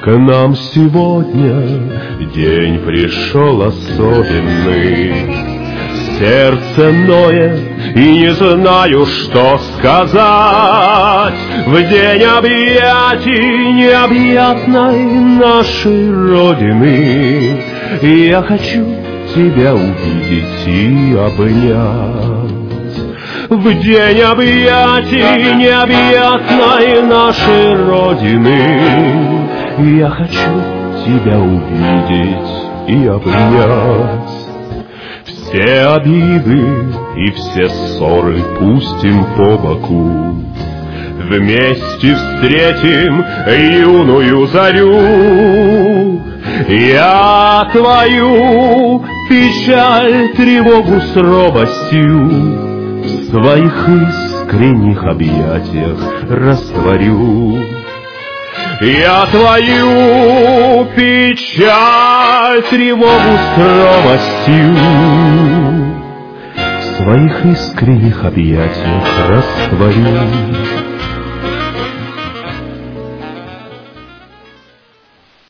К нам сегодня день пришел особенный. Сердце ноет, и не знаю, что сказать. В день объятий необъятной нашей Родины я хочу тебя увидеть и обнять. В день объятий необъятной нашей Родины я хочу тебя увидеть и обнять. Все обиды и все ссоры пустим по боку, вместе встретим юную зарю. Я твою печаль, тревогу с робостью в своих искренних объятиях растворю. Я твою печаль, тревогу с робостью в своих искренних объятиях растворю.